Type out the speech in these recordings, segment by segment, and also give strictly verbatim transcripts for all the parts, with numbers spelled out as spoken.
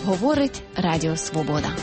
Говорить Радіо Свобода.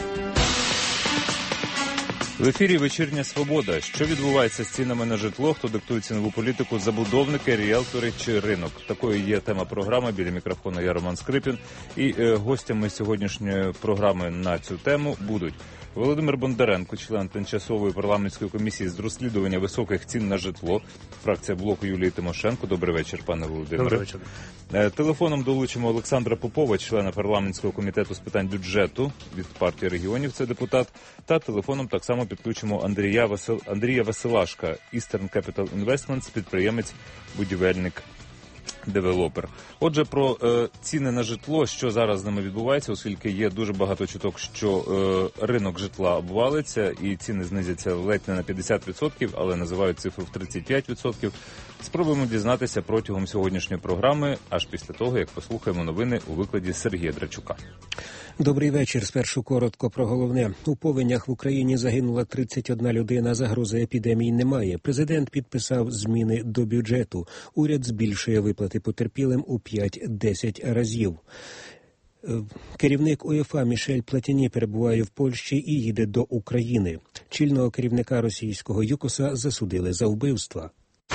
В ефірі «Вечірня Свобода». Що відбувається з цінами на житло, хто диктує цінову політику, забудовники, ріелтори чи ринок? Такою є тема програми. Біля мікрофону я Роман Скрипін. І е, гостями сьогоднішньої програми на цю тему будуть Володимир Бондаренко, член тимчасової парламентської комісії з розслідування високих цін на житло, фракція блоку Юлії Тимошенко. Добрий вечір, пане Володимире. Добрий вечір. Е, телефоном долучимо Олександра Попова, члена парламентського комітету з питань бюджету від партії регіонів, це депутат. Та телефоном так само підключимо Андрія, Васил... Андрія Василашка, Eastern Capital Investments, підприємець, будівельник, девелопер. Отже, про е, ціни на житло, що зараз з ними відбувається, оскільки є дуже багато чуток, що е, ринок житла обвалиться і ціни знизяться ледь не на п'ятдесят відсотків, але називають цифру в тридцять п'ять відсотків. Спробуємо дізнатися протягом сьогоднішньої програми, аж після того, як послухаємо новини у викладі Сергія Драчука. Добрий вечір. Спершу коротко про головне. У повенях в Україні загинула тридцять одна людина, загрози епідемії немає. Президент підписав зміни до бюджету. Уряд збільшує виплати потерпілим у п'ять-десять разів. Керівник УЄФА Мішель Платіні перебуває в Польщі і їде до України. Чільного керівника російського ЮКОСа засудили за вбивства.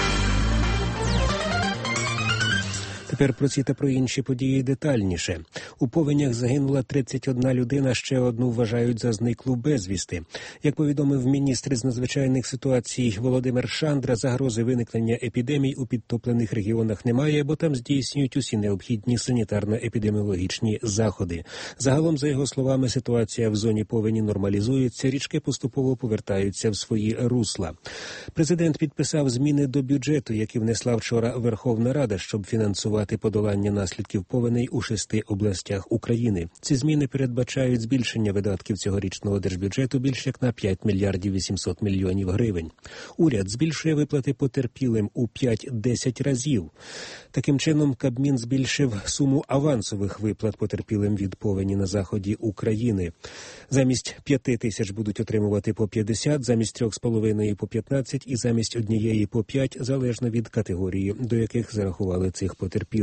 Тепер про ці та про інші події детальніше. У повенях загинула тридцять одна людина, ще одну вважають за зниклу безвісти. Як повідомив міністр з надзвичайних ситуацій Володимир Шандра, загрози виникнення епідемій у підтоплених регіонах немає, бо там здійснюють усі необхідні санітарно-епідеміологічні заходи. Загалом, за його словами, ситуація в зоні повені нормалізується, річки поступово повертаються в свої русла. Президент підписав зміни до бюджету, які внесла вчора Верховна Рада, щоб фінансувати подолання наслідків повеней у шести областях України. Ці зміни передбачають збільшення видатків цьогорічного держбюджету більш як на п'ять мільярдів вісімсот мільйонів гривень. Уряд збільшує виплати потерпілим у п'ять-десять разів. Таким чином, Кабмін збільшив суму авансових виплат потерпілим від повені на заході України. Замість п'яти тисяч будуть отримувати по п'ятдесят, замість трьох з половиною по п'ятнадцять і замість однієї по п'ять, залежно від категорії, до яких зарахували цих потерпілих.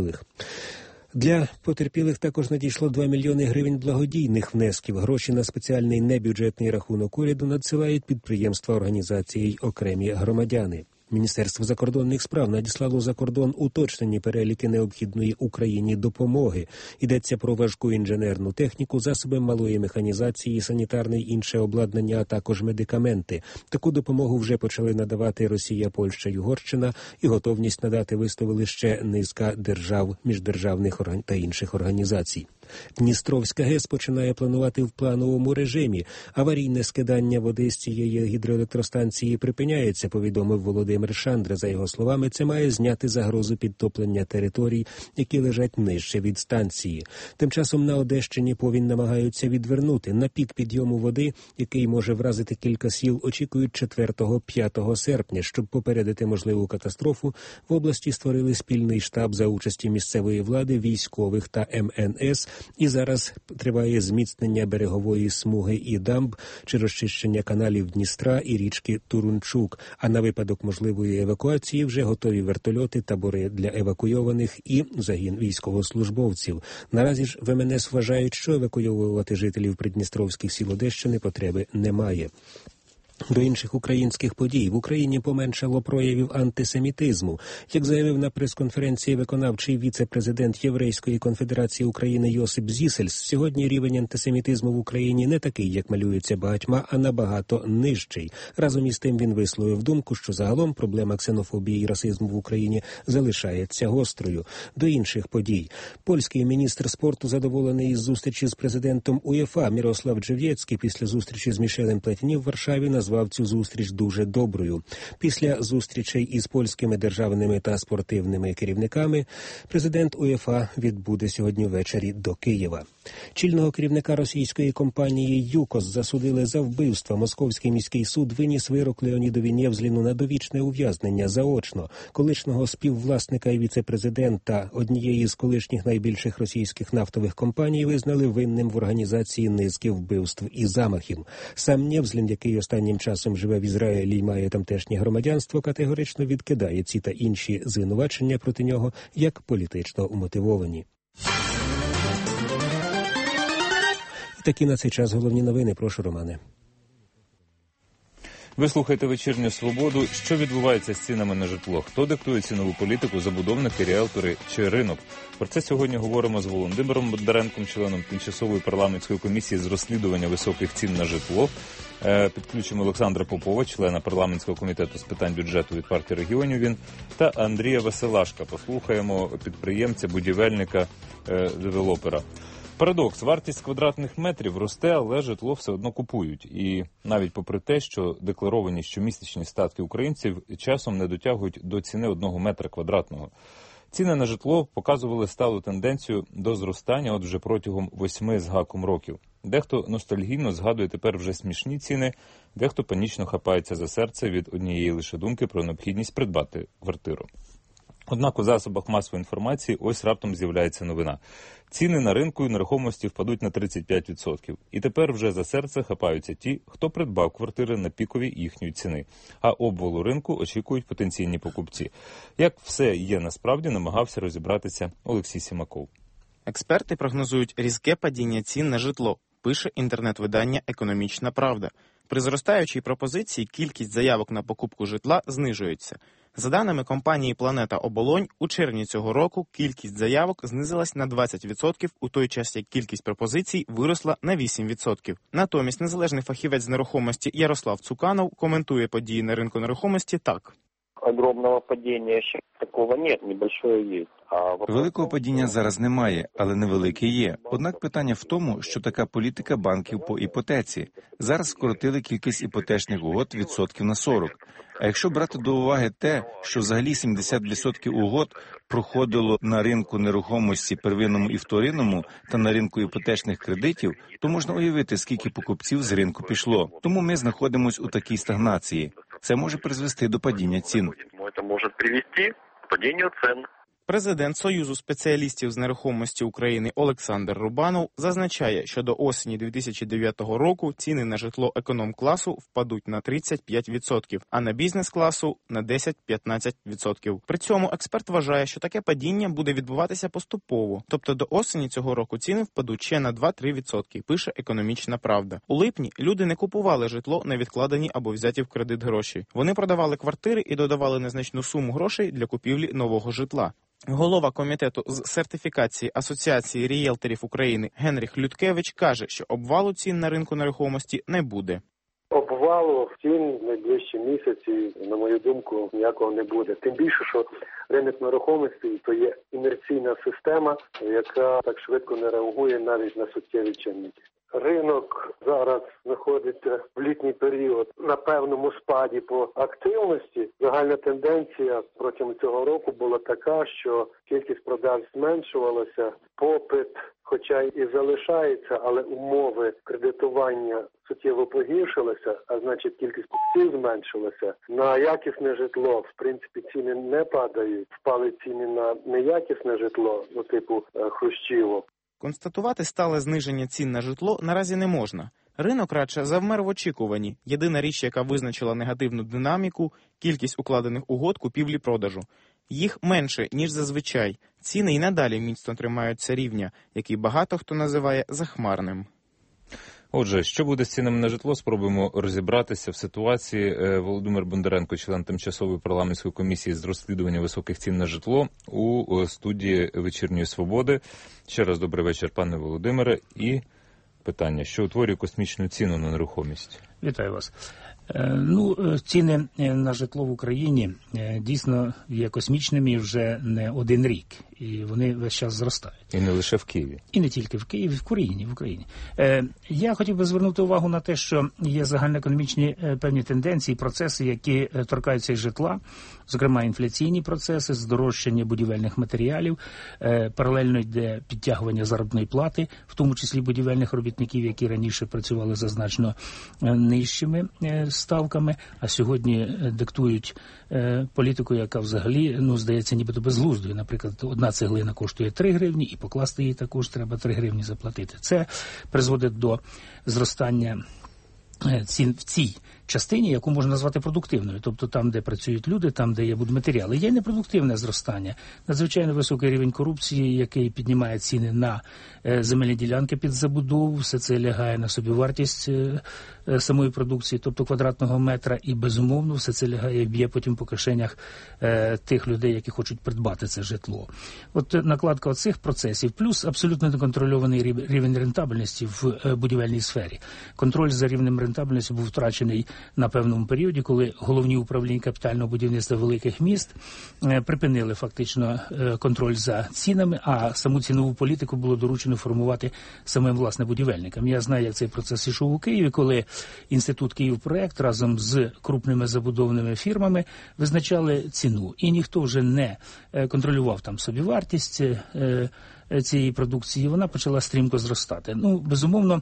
Для потерпілих також надійшло два мільйони гривень благодійних внесків. Гроші на спеціальний небюджетний рахунок уряду надсилають підприємства, організації й окремі громадяни. Міністерство закордонних справ надіслало за кордон уточнені переліки необхідної Україні допомоги. Йдеться про важку інженерну техніку, засоби малої механізації, санітарне й інше обладнання, а також медикаменти. Таку допомогу вже почали надавати Росія, Польща й Угорщина, і готовність надати висловили ще низка держав, міждержавних та інших організацій. Дністровська ГЕС починає планувати в плановому режимі. Аварійне скидання води з цієї гідроелектростанції припиняється, повідомив Володимир Шандра. За його словами, це має зняти загрозу підтоплення територій, які лежать нижче від станції. Тим часом на Одещині повінь намагаються відвернути. На пік підйому води, який може вразити кілька сіл, очікують четвертого-п'ятого серпня. Щоб попередити можливу катастрофу, в області створили спільний штаб за участі місцевої влади, військових та ем ен ес. І зараз триває зміцнення берегової смуги і дамб чи розчищення каналів Дністра і річки Турунчук. А на випадок можливої евакуації вже готові вертольоти, табори для евакуйованих і загін військовослужбовців. Наразі ж в ем ен ес вважають, що евакуйовувати жителів придністровських сіл Одещини потреби немає. До інших українських подій. В Україні поменшало проявів антисемітизму. Як заявив на прес-конференції виконавчий віце-президент Єврейської конфедерації України Йосип Зісельс, сьогодні рівень антисемітизму в Україні не такий, як малюється багатьма, а набагато нижчий. Разом із тим він висловив думку, що загалом проблема ксенофобії і расизму в Україні залишається гострою. До інших подій. Польський міністр спорту задоволений із зустрічі з президентом УЄФА Мірослав Джев'єцький після зустрічі з Мішелем Платіні в Варшаві назвав цю зустріч дуже доброю. Після зустрічей із польськими державними та спортивними керівниками президент УЄФА відбуде сьогодні ввечері до Києва. Чільного керівника російської компанії ЮКОС засудили за вбивство. Московський міський суд виніс вирок Леонідові Нєвзліну на довічне ув'язнення заочно. Колишнього співвласника і віце-президента однієї з колишніх найбільших російських нафтових компаній визнали винним в організації низки вбивств і замахів. Сам Нєвзлін, який останнім часом живе в Ізраїлі і має тамтешнє громадянство, категорично відкидає ці та інші звинувачення проти нього як політично умотивовані. Такі на цей час головні новини. Прошу, Романе. Ви слухаєте «Вечірню Свободу». Що відбувається з цінами на житло? Хто диктує цінову політику? Забудовники, ріелтори чи ринок? Про це сьогодні говоримо з Володимиром Бондаренком, членом Тимчасової парламентської комісії з розслідування високих цін на житло. Підключимо Олександра Попова, члена парламентського комітету з питань бюджету від партії регіонів він, та Андрія Василашка. Послухаємо підприємця, будівельника, девелопера. Парадокс. Вартість квадратних метрів росте, але житло все одно купують. І навіть попри те, що декларовані щомісячні статки українців часом не дотягують до ціни одного метра квадратного. Ціни на житло показували сталу тенденцію до зростання от вже протягом восьми з гаком років. Дехто ностальгійно згадує тепер вже смішні ціни, дехто панічно хапається за серце від однієї лише думки про необхідність придбати квартиру. Однак у засобах масової інформації ось раптом з'являється новина. Ціни на ринку нерухомості впадуть на тридцять п'ять відсотків. І тепер вже за серце хапаються ті, хто придбав квартири на пікові їхньої ціни. А обвалу ринку очікують потенційні покупці. Як все є насправді, намагався розібратися Олексій Сімаков. Експерти прогнозують різке падіння цін на житло, пише інтернет-видання «Економічна правда». При зростаючій пропозиції кількість заявок на покупку житла знижується. За даними компанії «Планета Оболонь», у червні цього року кількість заявок знизилась на двадцять відсотків, у той час як кількість пропозицій виросла на вісім відсотків. Натомість незалежний фахівець з нерухомості Ярослав Цуканов коментує події на ринку нерухомості так. Огромного падіння ще такого нет, небольшое є. Великого падіння зараз немає, але невелике є. Однак питання в тому, що така політика банків по іпотеці. Зараз скоротили кількість іпотечних угод відсотків на сорок. А якщо брати до уваги те, що взагалі сімдесят відсотків угод проходило на ринку нерухомості первинному і вторинному та на ринку іпотечних кредитів, то можна уявити, скільки покупців з ринку пішло. Тому ми знаходимося у такій стагнації. Це може призвести до падіння цін. Це може привести до падіння цін. Президент Союзу спеціалістів з нерухомості України Олександр Рубанов зазначає, що до осені дві тисячі дев'ятого року ціни на житло економ-класу впадуть на тридцять п'ять відсотків, а на бізнес-класу – на десять-п'ятнадцять відсотків. При цьому експерт вважає, що таке падіння буде відбуватися поступово. Тобто до осені цього року ціни впадуть ще на два-три відсотки, пише «Економічна правда». У липні люди не купували житло на відкладені або взяті в кредит гроші. Вони продавали квартири і додавали незначну суму грошей для купівлі нового житла. Голова комітету з сертифікації Асоціації ріелторів України Генріх Людкевич каже, що обвалу цін на ринку нерухомості не буде. Обвалу цін в найближчі місяці, на мою думку, ніякого не буде. Тим більше, що ринок нерухомості – то є інерційна система, яка так швидко не реагує навіть на суттєві чинники. Ринок зараз знаходиться в літній період на певному спаді по активності. Загальна тенденція протягом цього року була така, що кількість продаж зменшувалася, попит хоча і залишається, але умови кредитування суттєво погіршилися, а значить кількість купців зменшилася. На якісне житло, в принципі, ціни не падають. Впали ціни на неякісне житло, ну типу хрущівок. Констатувати стале зниження цін на житло наразі не можна. Ринок радше завмер в очікуванні. Єдина річ, яка визначила негативну динаміку – кількість укладених угод купівлі-продажу. Їх менше, ніж зазвичай. Ціни й надалі міцно тримаються рівня, який багато хто називає захмарним. Отже, що буде з цінами на житло, спробуємо розібратися в ситуації. Володимир Бондаренко, член Тимчасової парламентської комісії з розслідування високих цін на житло, у студії «Вечірньої Свободи». Ще раз добрий вечір, пане Володимире. І питання, що утворює космічну ціну на нерухомість? Вітаю вас. Ну, ціни на житло в Україні дійсно є космічними вже не один рік. І вони весь час зростають. І не лише в Києві. І не тільки в Києві, в Україні. В Україні. Е, я хотів би звернути увагу на те, що є загальноекономічні е, певні тенденції, процеси, які е, торкаються і житла, зокрема інфляційні процеси, здорожчання будівельних матеріалів, е, паралельно йде підтягування заробітної плати, в тому числі будівельних робітників, які раніше працювали за значно е, нижчими е, ставками, а сьогодні е, диктують е, політику, яка взагалі, ну, здається, нібито безглуздою. Наприклад, одна цеглина коштує три гривні, і покласти її також треба три гривні заплатити. Це призводить до зростання цін в цій частині, яку можна назвати продуктивною, тобто там, де працюють люди, там, де є будматеріали. Є непродуктивне зростання, надзвичайно високий рівень корупції, який піднімає ціни на земельні ділянки під забудову, все це лягає на собівартість самої продукції, тобто квадратного метра, і безумовно все це лягає і б'є потім по кишенях тих людей, які хочуть придбати це житло. От накладка цих процесів, плюс абсолютно неконтрольований рівень рентабельності в будівельній сфері. Контроль за рівнем рентабельності був втрачений на певному періоді, коли головні управління капітального будівництва великих міст припинили фактично контроль за цінами, а саму цінову політику було доручено формувати самим, власне, будівельникам. Я знаю, як цей процес ішов у Києві, коли Інститут «Київпроект» разом з крупними забудовними фірмами визначали ціну. І ніхто вже не контролював там собівартість цієї продукції, вона почала стрімко зростати. Ну, безумовно,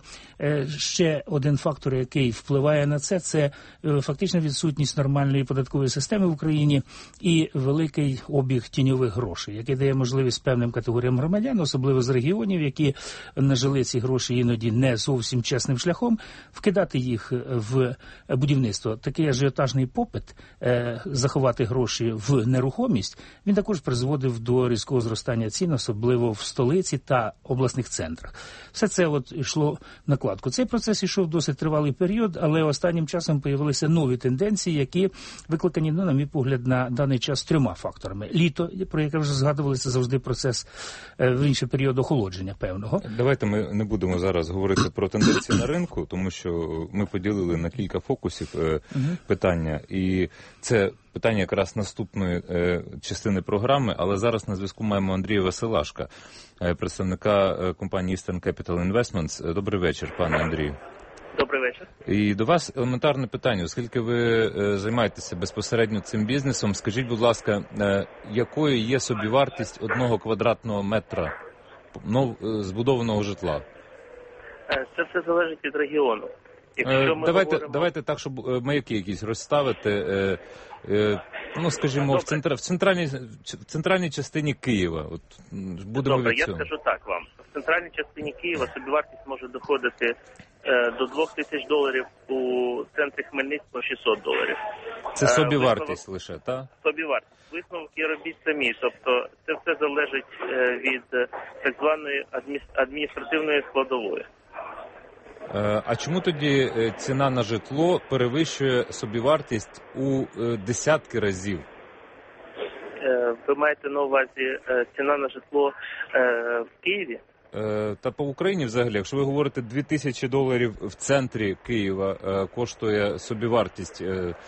ще один фактор, який впливає на це, це фактично відсутність нормальної податкової системи в Україні і великий обіг тіньових грошей, який дає можливість певним категоріям громадян, особливо з регіонів, які нажили ці гроші іноді не зовсім чесним шляхом, вкидати їх в будівництво. Такий ажіотажний попит заховати гроші в нерухомість, він також призводив до різкого зростання цін, особливо в столиці та обласних центрах. Все це от йшло в накладку. Цей процес йшов досить тривалий період, але останнім часом появилися нові тенденції, які викликані, ну, на мій погляд, на даний час трьома факторами. Літо, про яке вже згадували, це завжди процес, в інший період охолодження певного. Давайте ми не будемо зараз говорити про тенденції на ринку, тому що ми поділили на кілька фокусів е, угу. питання, і це питання якраз наступної е, частини програми, але зараз на зв'язку маємо Андрія Василашка, е, представника е, компанії Eastern Capital Investments. Добрий вечір, пане Андрію. Добрий вечір. І до вас елементарне питання, оскільки ви е, займаєтеся безпосередньо цим бізнесом, скажіть, будь ласка, е, якою є собівартість одного квадратного метра нов, е, збудованого житла? Це все залежить від регіону. Якщо ми давайте, говоримо... давайте так, щоб маяки якісь розставити. Е, е, ну, скажімо, в, центр, в, центральній, в центральній частині Києва. От, будемо Добре, від я цього. скажу так вам. В центральній частині Києва собівартість може доходити е, до двох тисяч доларів, у центрі Хмельницького шістсот доларів. Це собівартість е, висновок... лише, так? Собівартість. Висновки робіть самі. Тобто це все залежить е, від так званої адміністративної складової. А чому тоді ціна на житло перевищує собівартість у десятки разів? Ви маєте на увазі ціна на житло в Києві? Та по Україні взагалі, якщо ви говорите дві тисячі доларів в центрі Києва коштує собівартість,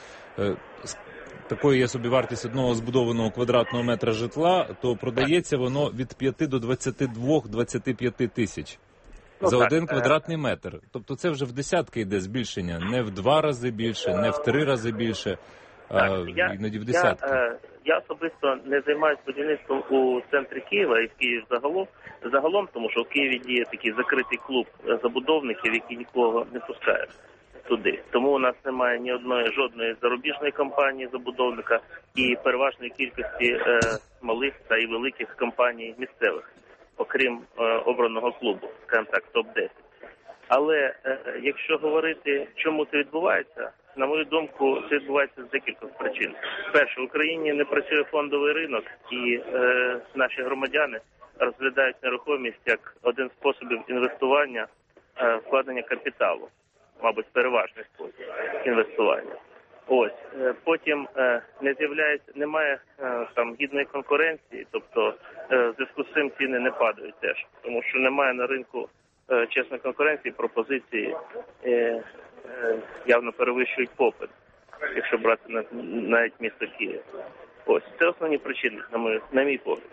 такою є собівартість одного збудованого квадратного метра житла, то продається воно від п'яти до двадцяти двох - двадцяти п'яти тисяч. Ну, за так, один квадратний метр. Тобто це вже в десятки йде збільшення. Не в два рази більше, не в три рази більше, так, а я, іноді в десятки. Я, я особисто не займаюся будівництвом у центрі Києва і в Києві загалом, загалом, тому що в Києві діє такий закритий клуб забудовників, які нікого не пускають туди. Тому у нас немає ні одної жодної зарубіжної компанії забудовника і переважної кількості е, малих та і великих компаній місцевих, окрім е, обраного клубу, скажімо так, топ десять. Але е, якщо говорити, чому це відбувається, на мою думку, це відбувається з декількох причин. Перше, в Україні не працює фондовий ринок, і е, наші громадяни розглядають нерухомість як один з способів інвестування, е, вкладення капіталу, мабуть, переважний спосіб інвестування. Ось, потім е, не з'являється, немає е, там гідної конкуренції, тобто е, в зв'язку з цим ціни не падають теж, тому що немає на ринку е, чесної конкуренції, пропозиції е, е, явно перевищують попит, якщо брати на, навіть місто Київ. Ось, це основні причини, на мій, на мій погляд.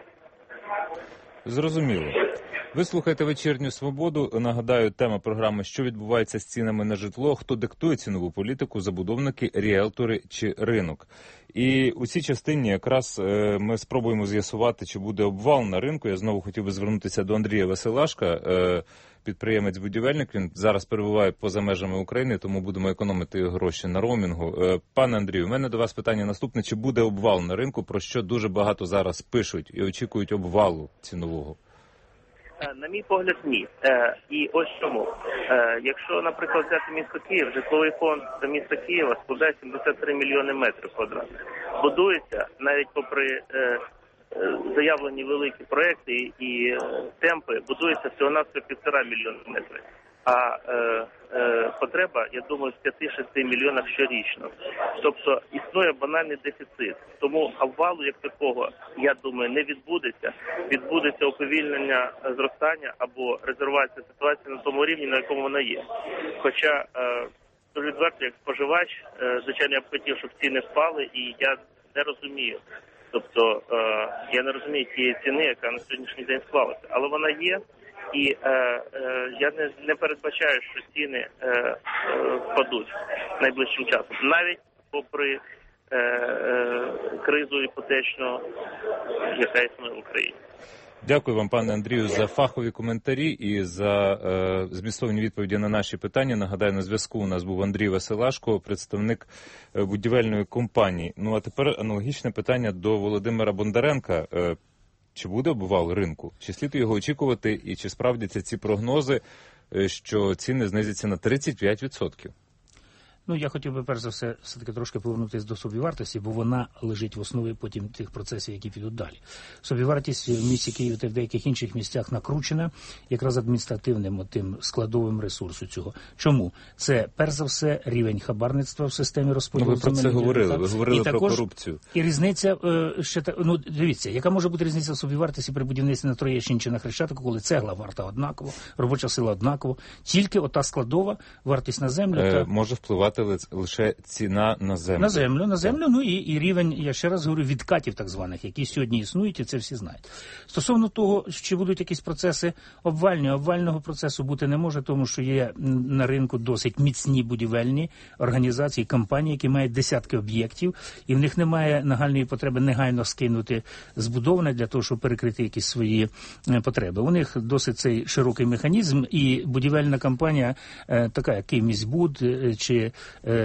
Зрозуміло. Ви слухаєте «Вечірню свободу». Нагадаю, тема програми «Що відбувається з цінами на житло? Хто диктує цінову політику? Забудовники, ріелтори чи ринок?» І у цій частині якраз ми спробуємо з'ясувати, чи буде обвал на ринку. Я знову хотів би звернутися до Андрія Василашка, підприємець-будівельник. Він зараз перебуває поза межами України, тому будемо економити гроші на роумінгу. Пане Андрію, у мене до вас питання наступне. Чи буде обвал на ринку, про що дуже багато зараз пишуть і очікують обвалу цінового? На мій погляд, ні. І ось чому. Якщо, наприклад, взяти місто Київ, житловий фонд за міста Києва складає сімдесят три мільйони метрів квадратних. Будується, навіть попри заявлені великі проекти і темпи, будується всього-навсього півтора мільйона метрів. А е, е, потреба, я думаю, в п'яти-шести мільйонах щорічно. Тобто існує банальний дефіцит. Тому обвалу як такого, я думаю, не відбудеться. Відбудеться уповільнення зростання або резервація ситуації на тому рівні, на якому вона є. Хоча, е, дуже відверто, як споживач, е, звичайно, я б хотів, щоб ціни впали, і я не розумію. Тобто, е, я не розумію тієї ціни, яка на сьогоднішній день склалася. Але вона є. І е, е, я не, не передбачаю, що ціни е, е, впадуть найближчим часом. Навіть попри е, е, кризу іпотечну, яка існує в Україні. Дякую вам, пане Андрію, за фахові коментарі і за е, змістовні відповіді на наші питання. Нагадаю, на зв'язку у нас був Андрій Василашко, представник будівельної компанії. Ну, а тепер аналогічне питання до Володимира Бондаренка. Е, Чи буде обвал ринку? Чи слід його очікувати? І чи справдяться ці прогнози, що ціни знизяться на тридцять п'ять відсотків? Ну, я хотів би, перш за все, все-таки трошки повернутися до собівартості, бо вона лежить в основі потім тих процесів, які підуть далі. Собівартість в місті Києві та в деяких інших місцях накручена якраз адміністративним тим складовим ресурсу цього. Чому? Це, перш за все, рівень хабарництва в системі розподілу. Ну, ви про це говорили, ви говорили і про також, корупцію. І різниця, ще, ну, дивіться, яка може бути різниця в собівартості при будівництві на Троєщині чи на Хрещатику, коли цегла варта однаково, робоча сила однаково, тільки ота складова вартість на землю. Е, та... Може впливати лише ціна на землю. На землю, на землю, ну і, і рівень, я ще раз говорю, відкатів так званих, які сьогодні існують, і це всі знають. Стосовно того, чи будуть якісь процеси обвальні, обвального процесу бути не може, тому що є на ринку досить міцні будівельні організації, компанії, які мають десятки об'єктів, і в них немає нагальної потреби негайно скинути збудоване для того, щоб перекрити якісь свої потреби. У них досить цей широкий механізм, і будівельна компанія, така як Київміськбуд, чи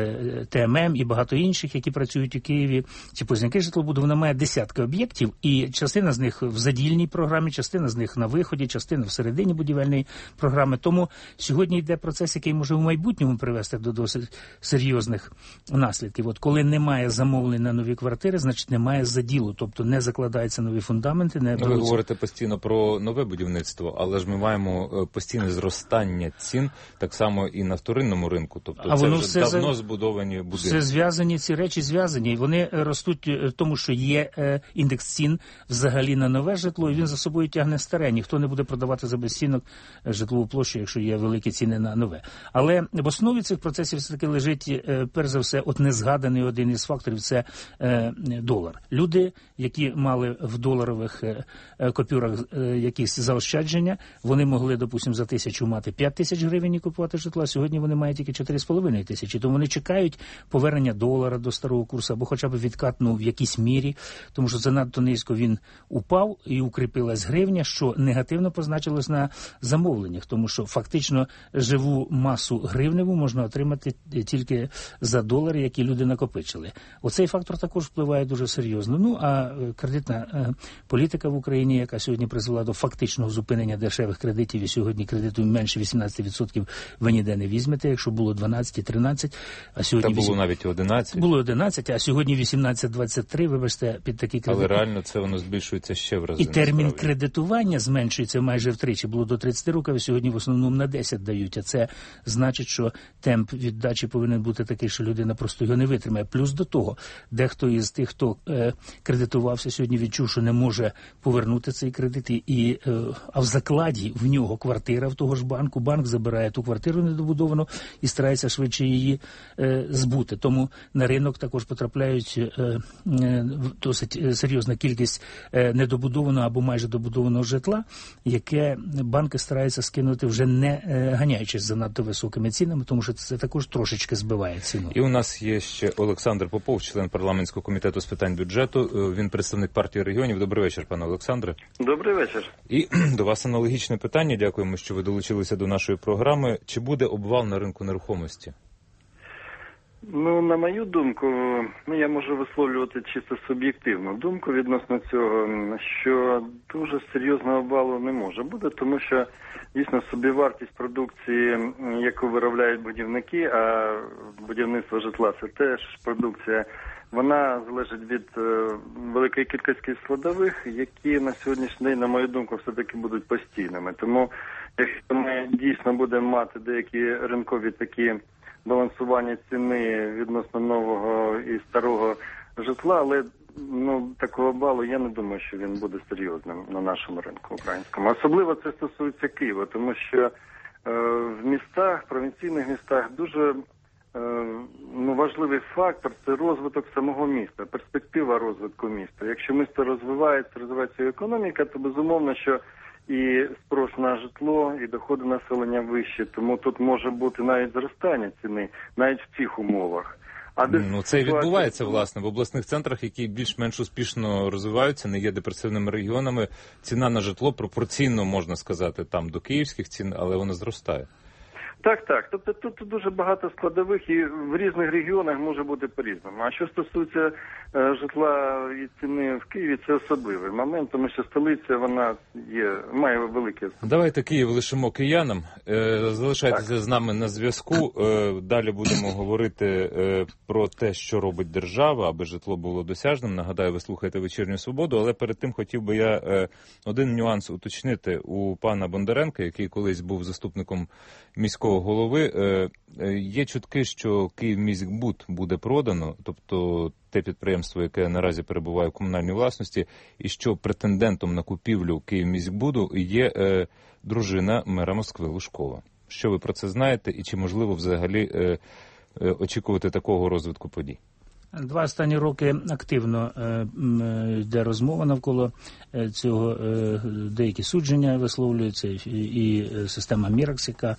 Т М М і багато інших, які працюють у Києві, чи Позняки житлобуду, вона має десятки об'єктів, і частина з них в задільній програмі, частина з них на виході, частина всередині будівельної програми. Тому сьогодні йде процес, який може в майбутньому привести до досить серйозних наслідків. От коли немає замовлень на нові квартири, значить немає заділу, тобто не закладаються нові фундаменти. Не Ви говорите постійно про нове будівництво, але ж ми маємо постійне зростання цін, так само і на вторинному ринку. Тобто а це вже давно збудовані будинки. Все зв'язані, ці речі зв'язані. Вони ростуть в тому, що є е, індекс цін взагалі на нове житло, і він за собою тягне старе. Ніхто не буде продавати за безцінок житлову площу, якщо є великі ціни на нове. Але в основі цих процесів все-таки лежить, е, перш за все, от незгаданий один із факторів – це е, долар. Люди, які мали в доларових е, купюрах е, якісь заощадження, вони могли, допустимо, за тисячу мати п'ять тисяч гривень і купувати житло, а сьогодні вони мають тільки чотири з половиною тисячі. Тому вони чекають повернення долара до старого курсу, або хоча б відкат, ну, в якійсь мірі, тому що занадто низько він упав і укріпилась гривня, що негативно позначилось на замовленнях, тому що фактично живу масу гривневу можна отримати тільки за долари, які люди накопичили. Оцей фактор також впливає дуже серйозно. Ну, а кредитна політика в Україні, яка сьогодні призвела до фактичного зупинення дешевих кредитів, і сьогодні кредиту менше вісімнадцять відсотків ви ніде не візьмете, якщо було дванадцять-тринадцять, а сьогодні... Та було навіть одинадцять. Було одинадцять, а сьогодні вісімнадцять двадцять три, вибачте, під такі кредити. Але реально це воно збільшується ще в рази. І термін насправді кредитування зменшується майже втричі. Було до тридцяти років, а сьогодні в основному на десять дають. А це значить, що темп віддачі повинен бути такий, що людина просто його не витримає. Плюс до того, дехто із тих, хто е, кредитувався, сьогодні відчув, що не може повернути цей кредит, і, е, а в закладі в нього квартира в того ж банку, банк забирає ту квартиру недобудовану і старається швидше її е, збути. Тому на ринок також потрапляють е, е, досить серйозна кількість е, недобудованого або майже добудованого житла, яке банки стараються скинути вже не е, ганяючись за надто високими цінами, тому що це також трошечки збиває ціну. І у нас є ще Олександр Попов, член парламентського комітету з питань бюджету. Він представник партії регіонів. Добрий вечір, пане Олександре. Добрий вечір. І до вас аналогічне питання. Дякуємо, що ви долучилися до нашої програми. Чи буде обвал на ринку нерухомості? Ну, на мою думку, ну я можу висловлювати чисто суб'єктивну думку відносно цього, що дуже серйозного балу не може бути, тому що дійсно собівартість продукції, яку виробляють будівники, а будівництво житла це теж продукція, вона залежить від е, великої кількості складових, які на сьогоднішній день, на мою думку, все-таки будуть постійними. Тому, якщо ми дійсно будемо мати деякі ринкові такі балансування ціни відносно нового і старого житла, але ну такого балу я не думаю, що він буде серйозним на нашому ринку українському. Особливо це стосується Києва, тому що е, в містах, провінційних містах дуже ну, важливий фактор – це розвиток самого міста, перспектива розвитку міста. Якщо місто розвивається, розвивається економіка, то безумовно, що і спрос на житло, і доходи населення вищі, тому тут може бути навіть зростання ціни, навіть в цих умовах. А ну, це і відбувається, власне, в обласних центрах, які більш-менш успішно розвиваються, не є депресивними регіонами, ціна на житло пропорційно, можна сказати, там до київських цін, але вона зростає. Так, так. Тобто тут дуже багато складових і в різних регіонах може бути по-різному. А що стосується е, житла і ціни в Києві, це особливий момент, тому що столиця, вона є, має велике... Давайте Київ лишимо киянам. Е, залишайтеся так з нами на зв'язку. Е, далі будемо говорити е, про те, що робить держава, аби житло було досяжним. Нагадаю, ви слухаєте «Вечірню свободу», але перед тим хотів би я е, один нюанс уточнити у пана Бондаренка, який колись був заступником міського голови. Є чутки, що Київміськбуд буде продано, тобто те підприємство, яке наразі перебуває в комунальній власності, і що претендентом на купівлю Київміськбуду є е, дружина мера Москви Лужкова. Що ви про це знаєте і чи можливо взагалі е, е, очікувати такого розвитку подій? Два останні роки активно е, йде розмова навколо цього, е, деякі судження висловлюються, і, і система Міракс, яка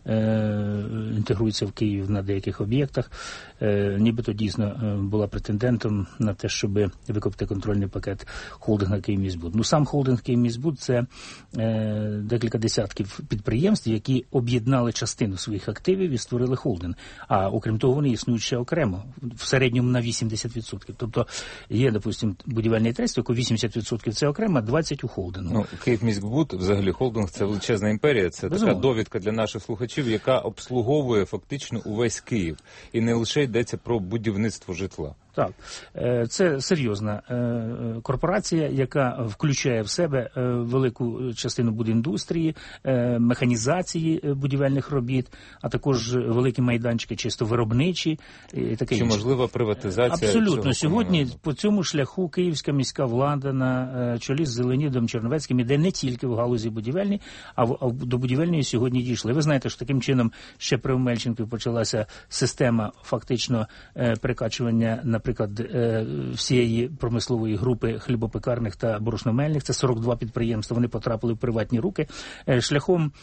е, інтегрується в Київ на деяких об'єктах, е, нібито дійсно була претендентом на те, щоб викупити контрольний пакет холдинга «Київміськбуд». Ну, сам холдинг «Київміськбуд» – це е, декілька десятків підприємств, які об'єднали частину своїх активів і створили холдинг. А окрім того, вони існують ще окремо, в середньому на вісімдесят відсотків. Тобто є, допустимо, будівельний трест, яку вісімдесят відсотків це окремо, а двадцять відсотків у холдингу. Ну, Київміськбуд, взагалі холдинг, це величезна імперія, це Безумовно. Така довідка для наших слухачів, яка обслуговує фактично увесь Київ. І не лише йдеться про будівництво житла. Так, це серйозна корпорація, яка включає в себе велику частину будіндустрії, механізації будівельних робіт, а також великі майданчики чисто виробничі і таке інше. Чи можлива приватизація? Абсолютно. Цього Сьогодні комунального? По цьому шляху київська міська влада на чолі з Зеленідом Черновецьким іде не тільки в галузі будівельній, а, в, а до будівельної сьогодні дійшли. Ви знаєте, що таким чином ще при Омельченкові почалася система фактично перекачування на наприклад, всієї промислової групи хлібопекарних та борошномельних, це сорок два підприємства, вони потрапили в приватні руки шляхом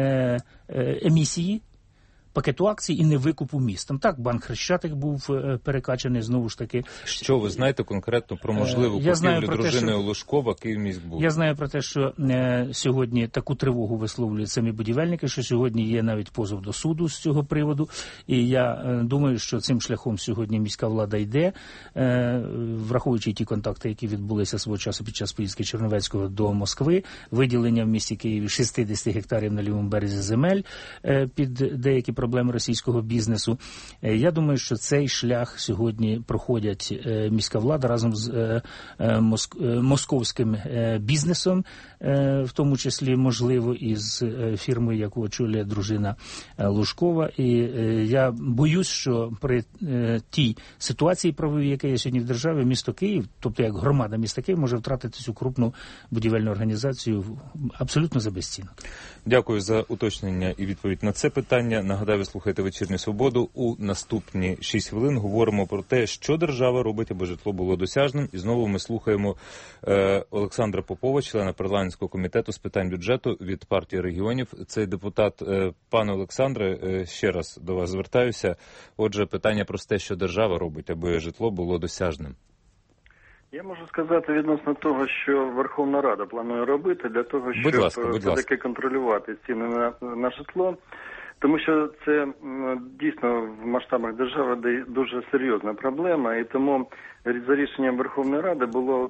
емісії пакету акцій і не викупу міст. Там так, банк Хрещатик був перекачаний, знову ж таки. Що ви знаєте конкретно про можливу купівлю дружиною Лужкова Київміськбуд? Я знаю про те, що е, сьогодні таку тривогу висловлюють самі будівельники, що сьогодні є навіть позов до суду з цього приводу. І я е, думаю, що цим шляхом сьогодні міська влада йде, е, враховуючи ті контакти, які відбулися свого часу під час поїздки Черновецького до Москви, виділення в місті Києві шістдесят гектарів на лівому березі земель е, під деякі проблеми російського бізнесу. Я думаю, що цей шлях сьогодні проходять міська влада разом з московським бізнесом, в тому числі, можливо, і з фірмою, яку очолює дружина Лужкова. І я боюсь, що при тій ситуації правовій, яка є сьогодні в державі, місто Київ, тобто як громада міста Київ, може втратити цю крупну будівельну організацію абсолютно за безцінок. Дякую за уточнення і відповідь на це питання. Нагадаю, ви слухаєте «Вечірню свободу». У наступні шість хвилин говоримо про те, що держава робить, аби житло було досяжним. І знову ми слухаємо е, Олександра Попова, члена парламентського комітету з питань бюджету від партії регіонів. Цей депутат. Е, пане Олександре, е, ще раз до вас звертаюся. Отже, питання просте, що держава робить, аби житло було досяжним. Я можу сказати відносно того, що Верховна Рада планує робити для того, щоб будь ласка, будь все-таки контролювати ціни на, на житло. Тому що це дійсно в масштабах держави дуже серйозна проблема, і тому за рішенням Верховної Ради була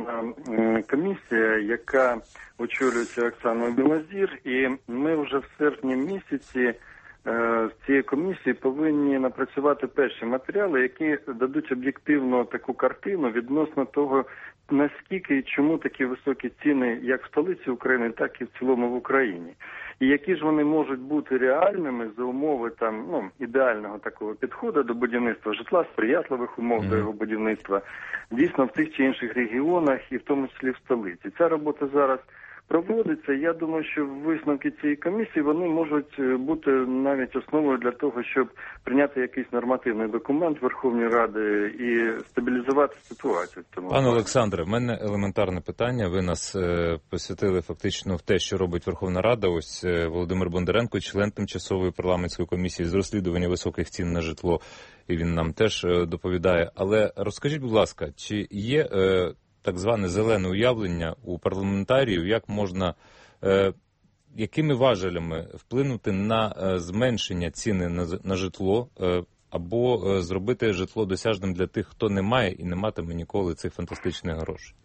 комісія, яка очолюється Оксаною Білозір, і ми вже в серпні місяці з цієї комісії повинні напрацювати перші матеріали, які дадуть об'єктивну таку картину відносно того, наскільки і чому такі високі ціни як в столиці України, так і в цілому в Україні. І які ж вони можуть бути реальними за умови там, ну, ідеального такого підходу до будівництва житла, сприятливих умов mm-hmm. до його будівництва, дійсно в тих чи інших регіонах і в тому числі в столиці. Ця робота зараз проводиться. Я думаю, що висновки цієї комісії, вони можуть бути навіть основою для того, щоб прийняти якийсь нормативний документ Верховної Ради і стабілізувати ситуацію. Тому Пане Олександре, в мене елементарне питання. Ви нас е, посвятили фактично в те, що робить Верховна Рада. Ось е, Володимир Бондаренко, член тимчасової парламентської комісії з розслідування високих цін на житло, і він нам теж е, доповідає. Але розкажіть, будь ласка, чи є е, так зване зелене уявлення у парламентаріїв, як можна, е, якими важелями вплинути на е, зменшення ціни на, на житло е, або е, зробити житло досяжним для тих, хто не має і не матиме ніколи цих фантастичних грошей?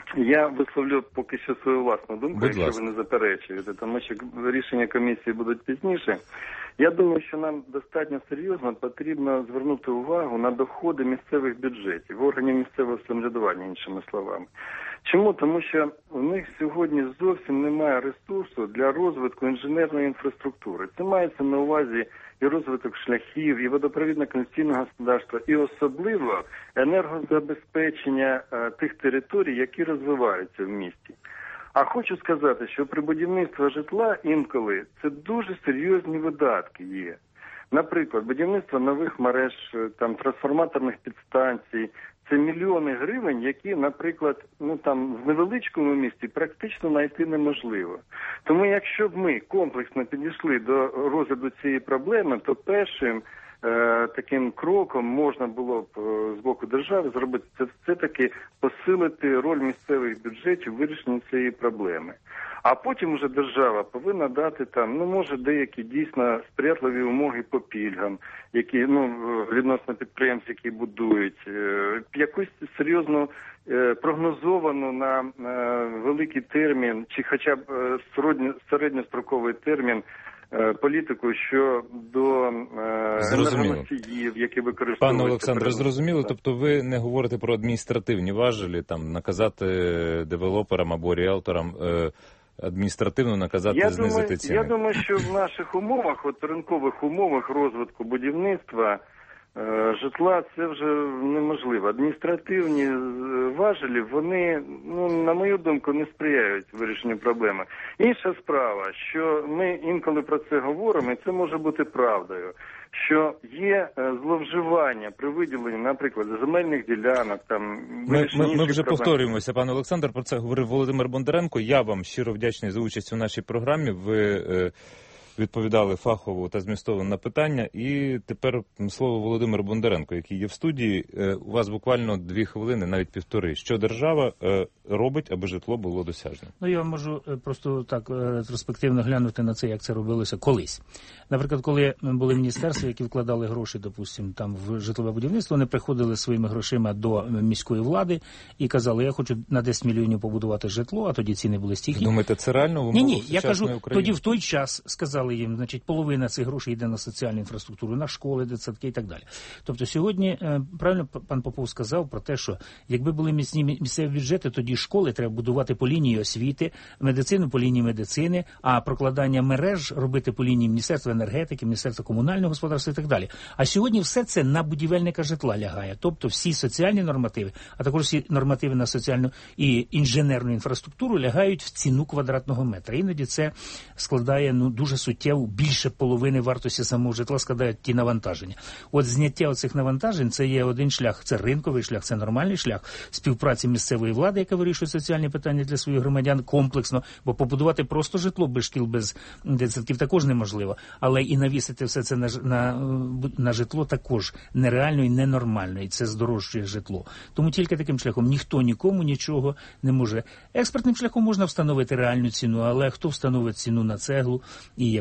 Я висловлю поки що свою власну думку, Будь якщо ласка. ви не заперечуєте, тому що рішення комісії будуть пізніше. Я думаю, що нам достатньо серйозно потрібно звернути увагу на доходи місцевих бюджетів, органів місцевого самоврядування, іншими словами. Чому? Тому що у них сьогодні зовсім немає ресурсу для розвитку інженерної інфраструктури. Це мається на увазі і розвиток шляхів, і водопровідно-каналізаційного господарства, і особливо енергозабезпечення е, тих територій, які розвиваються в місті. А хочу сказати, що при будівництві житла інколи це дуже серйозні видатки є. Наприклад, будівництво нових мереж, там трансформаторних підстанцій, це мільйони гривень, які, наприклад, ну там в невеличкому місті практично знайти неможливо. Тому якщо б ми комплексно підійшли до розгляду цієї проблеми, то першим е, таким кроком можна було б е, з боку держави зробити це все-таки посилити роль місцевих бюджетів в вирішенні цієї проблеми. А потім вже держава повинна дати там, ну, може, деякі дійсно сприятливі умови по пільгам, які, ну, відносно підприємств, які будують, е, якусь серйозну е, прогнозовану на е, великий термін, чи хоча б е, середньо, середньостроковий термін е, політику щодо е, енергоносіїв, які використовуються. Пане Олександре, зрозуміло, тобто ви не говорите про адміністративні важелі, там, наказати девелоперам або ріелторам е, адміністративно наказати я знизити думаю, ціни? Я думаю, що в наших умовах, от ринкових умовах розвитку будівництва е, житла, це вже неможливо. Адміністративні важелі, вони, ну, на мою думку, не сприяють вирішенню проблеми. Інша справа, що ми інколи про це говоримо, і це може бути правдою, що є зловживання при виділенні, наприклад, земельних ділянок. Там Ми, ми, ми вже проблем. повторюємося, пане Олександр, про це говорив Володимир Бондаренко. Я вам щиро вдячний за участь у нашій програмі. Ви е, відповідали фахово та змістовно на питання. І тепер слово Володимиру Бондаренко, який є в студії. Е, у вас буквально дві хвилини, навіть півтори. Що держава е, робить, аби житло було досяжним? Ну, я можу просто так ретроспективно глянути на це, як це робилося колись. Наприклад, коли були міністерства, які вкладали гроші, допустимо, там в житлове будівництво, вони приходили своїми грошима до міської влади і казали, я хочу на десять мільйонів побудувати житло, а тоді ціни були стільки. Думаєте, це реально в умовах Ні, ні, я кажу, України? тоді в той час сказали їм, значить, половина цих грошей йде на соціальну інфраструктуру, на школи, дитсадки і так далі. Тобто сьогодні, правильно пан Попов сказав про те, що якби були міцні місцеві бюджети, тоді школи треба будувати по лінії освіти, медицину по лінії медицини, а прокладання мереж робити по лінії Міністерства енергетики, Міністерства комунального господарства і так далі. А сьогодні все це на будівельника житла лягає. Тобто всі соціальні нормативи, а також всі нормативи на соціальну і інженерну інфраструктуру лягають в ціну квадратного метра. Іноді це складає, ну, дуже суттєво, більше половини вартості самого житла складають ті навантаження. От зняття оцих навантажень – це є один шлях, це ринковий шлях, це нормальний шлях співпраці місцевої влади, яка вирішує соціальні питання для своїх громадян комплексно, бо побудувати просто житло без шкіл, без дитсадків також неможливо. Але і навісити все це на, на, на житло також нереально і ненормально, і це здорожчує житло. Тому тільки таким шляхом ніхто нікому нічого не може. Експертним шляхом можна встановити реальну ціну, але хто встановить ціну на цеглу і яку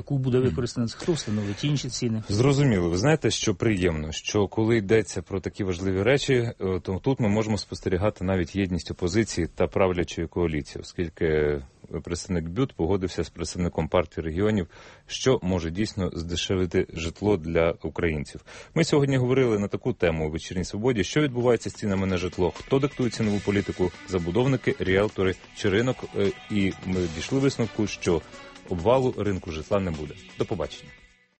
яку буде використано, хто встановить інші ціни. Зрозуміло. Ви знаєте, що приємно, що коли йдеться про такі важливі речі, то тут ми можемо спостерігати навіть єдність опозиції та правлячої коаліції, оскільки представник БЮТ погодився з представником партії регіонів, що може дійсно здешевити житло для українців. Ми сьогодні говорили на таку тему у «Вечірній Свободі», що відбувається з цінами на житло, хто диктує цінову політику, забудовники, ріелтори чи ринок, і ми дійшли висновку, що обвалу ринку житла не буде. До побачення.